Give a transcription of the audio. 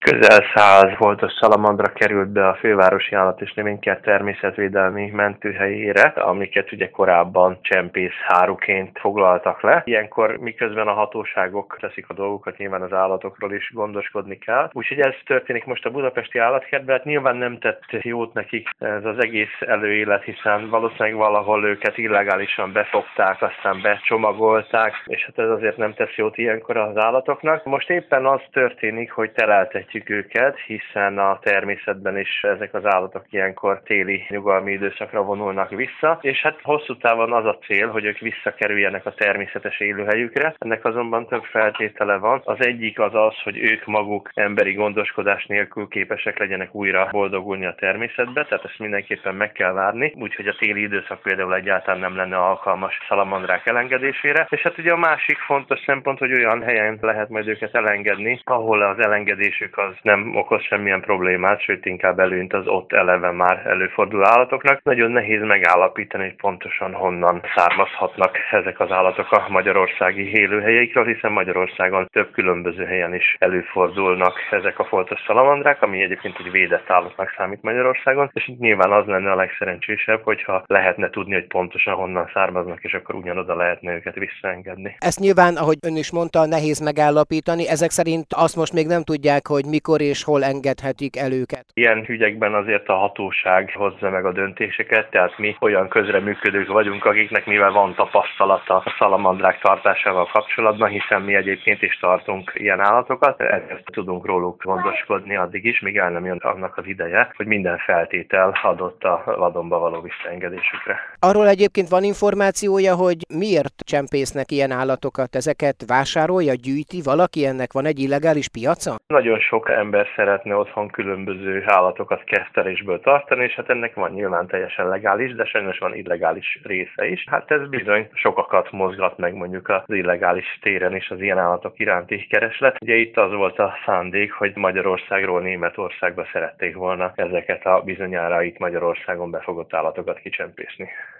Közel 100 foltos szalamandra került be a fővárosi állat- és növénykert természetvédelmi mentőhelyére, amiket ugye korábban csempészáruként foglaltak le. Ilyenkor miközben a hatóságok teszik a dolgukat, nyilván az állatokról is gondoskodni kell. Úgyhogy ez történik most a budapesti állatkertben, hát nyilván nem tett jót nekik ez az egész előélet, hiszen valószínűleg valahol őket illegálisan befogták, aztán becsomagolták, és hát ez azért nem tesz jót ilyenkor az állatoknak. Most éppen az történik, hogy teleltetjük őket, hiszen a természetben is ezek az állatok ilyenkor téli nyugalmi időszakra vonulnak vissza, és hát hosszú távon az a cél, hogy ők visszakerüljenek a természetes élőhelyükre. Ennek azonban több feltétele van. Az egyik az az, hogy ők maguk emberi gondoskodás nélkül képesek legyenek újra boldogulni a természetbe, tehát ezt mindenképpen meg kell várni, úgyhogy a téli időszak például egyáltalán nem lenne alkalmas szalamandrák elengedésére. És hát ugye a másik fontos szempont, hogy olyan helyen lehet majd őket elengedni, ahol az elengedésük az nem okoz semmilyen problémát, sőt inkább előnyt az ott eleve már előforduló állatoknak. Nagyon nehéz megállapítani, hogy pontosan honnan származhatnak ezek az állatok a magyarországi élőhelyeikről, hiszen Magyarországon több különböző helyen is előfordulnak ezek a foltos szalamandrák, ami egyébként egy védett állatnak számít Magyarországon, és nyilván az lenne a legszerencsésebb, hogyha lehetne tudni, hogy pontosan honnan származnak, és akkor ugyanoda lehetne őket visszaengedni. Ezt nyilván, ahogy ön is mondta, nehéz megállapítani. Ezek szerint azt most még nem tudják, hogy mikor és hol engedhetik el őket. Ilyen ügyekben azért a hatóság hozza meg a döntéseket, tehát mi olyan közreműködők vagyunk, akiknek mivel van tapasztalata a szalamandrák tartásával kapcsolatban, hiszen mi egyébként is tartunk ilyen állatokat, ezért tudunk róluk gondoskodni addig is, míg el nem jön annak az ideje, hogy minden feltétel adott a vadonba való visszaengedésükre. Arról egyébként van információja, hogy miért csempésznek ilyen állatokat? Ezeket vásárolja, gyűjti valaki? Ennek van egy illegális piaca? Nagyon sok ember szeretne otthon különböző állatokat kertelésből tartani, és hát ennek van nyilván teljesen legális, de sajnos van illegális része is. Hát ez bizony sokakat mozgat meg mondjuk az illegális téren is az ilyen állatok iránti kereslet. Ugye itt az volt a szándék, hogy Magyarországról Németországba szerették volna ezeket a bizonyára itt Magyarországon befogott állatokat kicsempészni.